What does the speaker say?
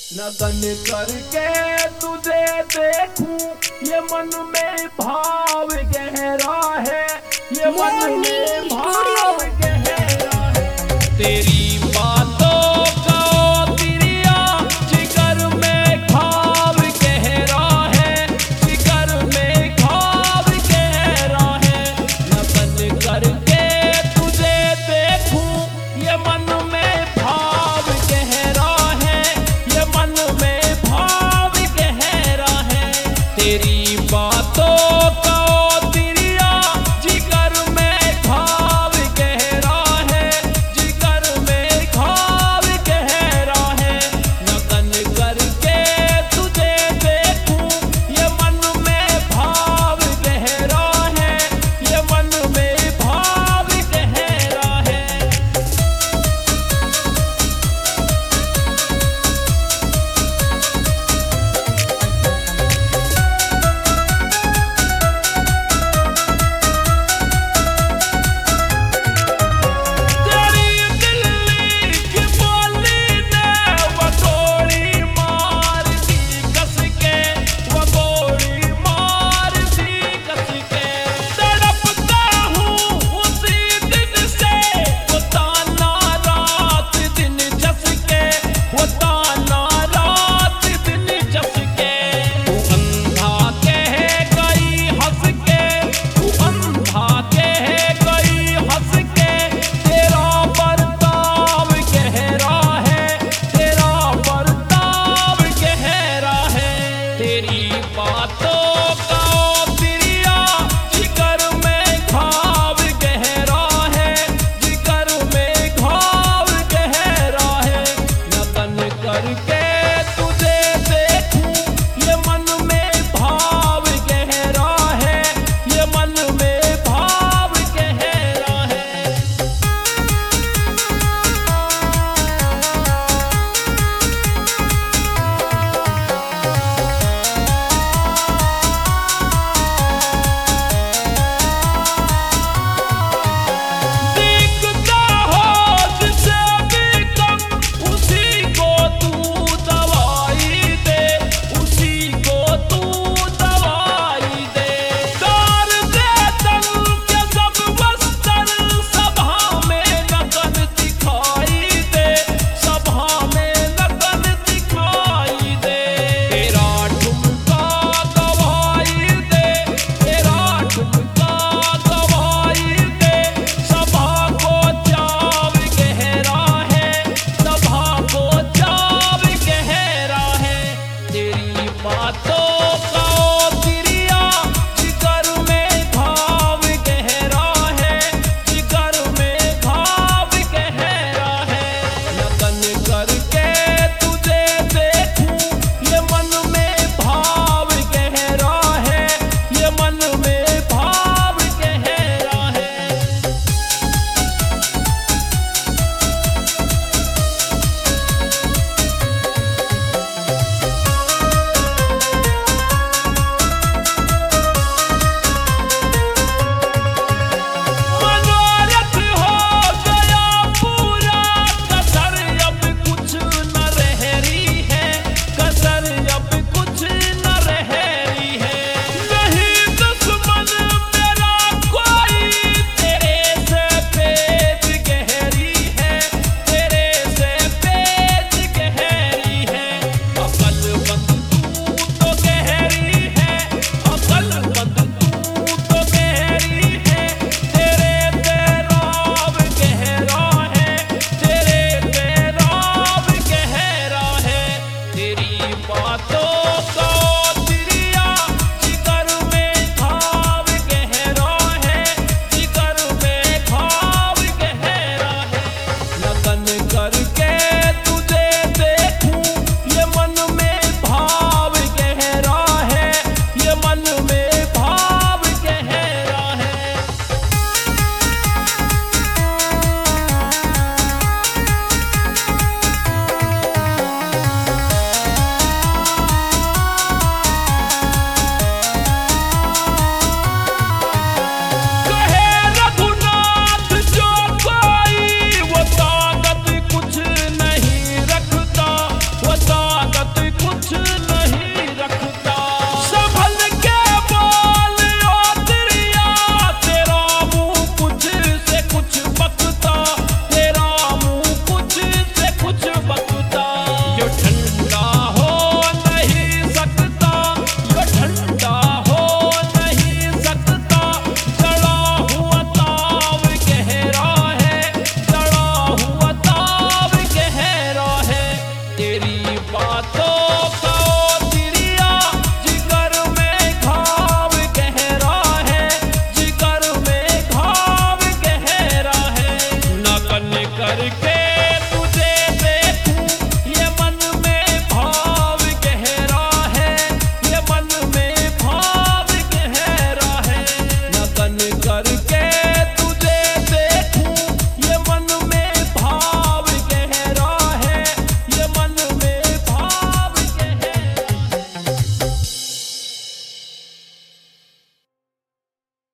लगन करके तुझे देखूं, ये मन में भाव गहरा है, ये मन में भाव गहरा है। तेरी बातों का तिरिया जिगर में घाव गहरा है, जिगर में घाव गहरा है। लगन करके तुझे देखूं, ये मन में भाव गहरा है, ये मन में भाव गहरा है। तेरी बातों का तिरिया जिगर में घाव गहरा है, जिगर में घाव गहरा है। लगन करके तुझे देखूं, ये मन में भाव गहरा है, ये मन में भाव गहरा है। तेरी बातों का तिरिया जिगर में घाव गहरा है, जिगर में घाव गहरा है। लगन करके